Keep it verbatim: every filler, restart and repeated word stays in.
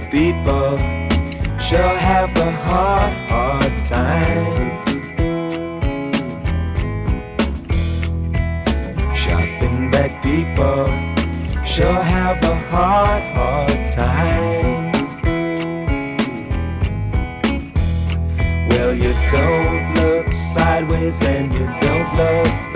people sure have a hard, hard time. Shopping bag people sure have a hard, hard time. Well, you don't look sideways and you don't look